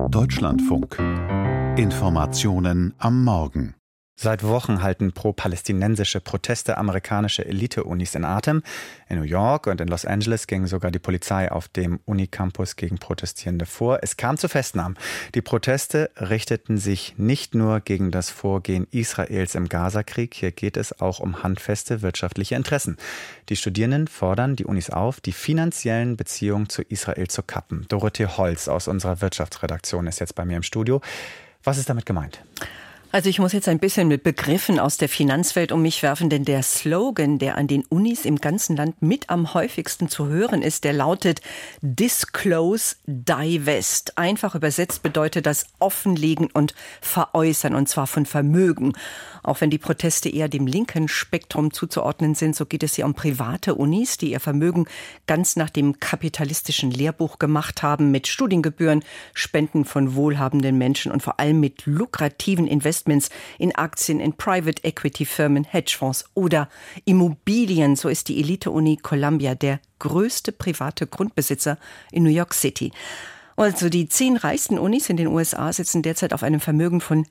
Deutschlandfunk. Informationen am Morgen. Seit Wochen halten pro-palästinensische Proteste amerikanische Elite-Unis in Atem. In New York und in Los Angeles ging sogar die Polizei auf dem Unicampus gegen Protestierende vor. Es kam zu Festnahmen. Die Proteste richteten sich nicht nur gegen das Vorgehen Israels im Gazakrieg. Hier geht es auch um handfeste wirtschaftliche Interessen. Die Studierenden fordern die Unis auf, die finanziellen Beziehungen zu Israel zu kappen. Dorothee Holz aus unserer Wirtschaftsredaktion ist jetzt bei mir im Studio. Was ist damit gemeint? Also ich muss jetzt ein bisschen mit Begriffen aus der Finanzwelt um mich werfen, denn der Slogan, der an den Unis im ganzen Land mit am häufigsten zu hören ist, der lautet Disclose, Divest. Einfach übersetzt bedeutet das offenlegen und veräußern, und zwar von Vermögen. Auch wenn die Proteste eher dem linken Spektrum zuzuordnen sind, so geht es hier um private Unis, die ihr Vermögen ganz nach dem kapitalistischen Lehrbuch gemacht haben, mit Studiengebühren, Spenden von wohlhabenden Menschen und vor allem mit lukrativen Investments in Aktien, in Private Equity Firmen, Hedgefonds oder Immobilien. So ist die Elite-Uni Columbia der größte private Grundbesitzer in New York City. Also die 10 reichsten Unis in den USA sitzen derzeit auf einem Vermögen von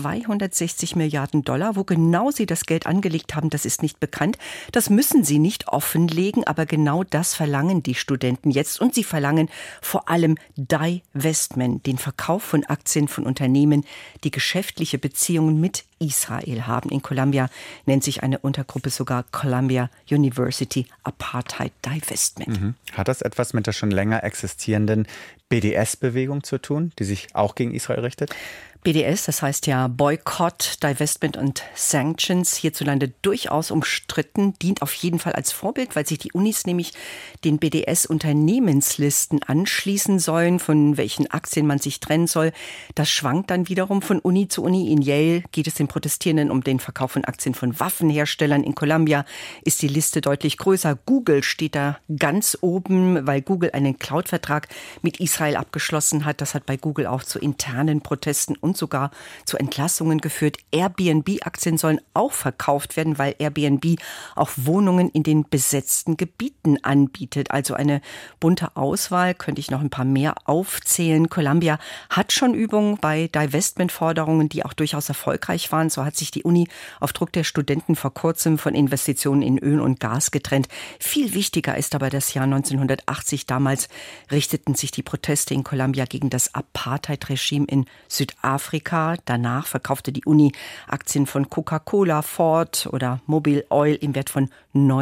260 Milliarden $. Wo genau sie das Geld angelegt haben, das ist nicht bekannt. Das müssen sie nicht offenlegen, aber genau das verlangen die Studenten jetzt. Und sie verlangen vor allem Divestment, den Verkauf von Aktien von Unternehmen, die geschäftliche Beziehungen mit Israel haben. In Columbia nennt sich eine Untergruppe sogar Columbia University Apartheid Divestment. Hat das etwas mit der schon länger existierenden BDS-Bewegung zu tun, die sich auch gegen Israel richtet? BDS, das heißt ja Boycott, Divestment und Sanctions, hierzulande durchaus umstritten, dient auf jeden Fall als Vorbild, weil sich die Unis nämlich den BDS-Unternehmenslisten anschließen sollen, von welchen Aktien man sich trennen soll. Das schwankt dann wiederum von Uni zu Uni. In Yale geht es den Protestierenden um den Verkauf von Aktien von Waffenherstellern. In Columbia ist die Liste deutlich größer. Google steht da ganz oben, weil Google einen Cloud-Vertrag mit Israel abgeschlossen hat. Das hat bei Google auch zu internen Protesten und sogar zu Entlassungen geführt. Airbnb-Aktien sollen auch verkauft werden, weil Airbnb auch Wohnungen in den besetzten Gebieten anbietet. Also eine bunte Auswahl, könnte ich noch ein paar mehr aufzählen. Columbia hat schon Übungen bei Divestment-Forderungen, die auch durchaus erfolgreich waren. So hat sich die Uni auf Druck der Studenten vor kurzem von Investitionen in Öl und Gas getrennt. Viel wichtiger ist aber das Jahr 1980. Damals richteten sich die Proteste in Columbia gegen das Apartheid-Regime in Südafrika. Danach verkaufte die Uni Aktien von Coca-Cola, Ford oder Mobil Oil im Wert von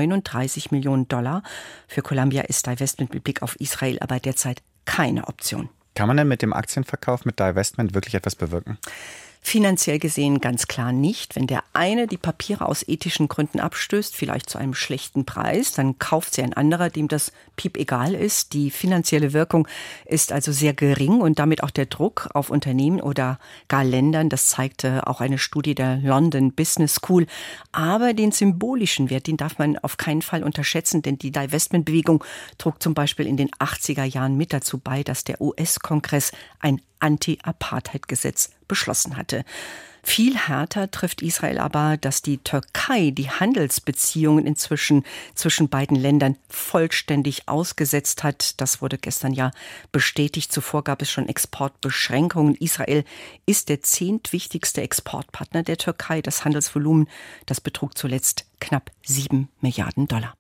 39 Millionen $. Für Columbia ist Divestment mit Blick auf Israel aber derzeit keine Option. Kann man denn mit dem Aktienverkauf, mit Divestment wirklich etwas bewirken? Finanziell gesehen ganz klar nicht. Wenn der eine die Papiere aus ethischen Gründen abstößt, vielleicht zu einem schlechten Preis, dann kauft sie ein anderer, dem das piep egal ist. Die finanzielle Wirkung ist also sehr gering und damit auch der Druck auf Unternehmen oder gar Ländern. Das zeigte auch eine Studie der London Business School. Aber den symbolischen Wert, den darf man auf keinen Fall unterschätzen, denn die Divestment-Bewegung trug zum Beispiel in den 80er Jahren mit dazu bei, dass der US-Kongress ein Anti-Apartheid-Gesetz beschlossen hatte. Viel härter trifft Israel aber, dass die Türkei die Handelsbeziehungen inzwischen zwischen beiden Ländern vollständig ausgesetzt hat. Das wurde gestern ja bestätigt. Zuvor gab es schon Exportbeschränkungen. Israel ist der 10. wichtigste Exportpartner der Türkei. Das Handelsvolumen, das betrug zuletzt knapp 7 Milliarden $.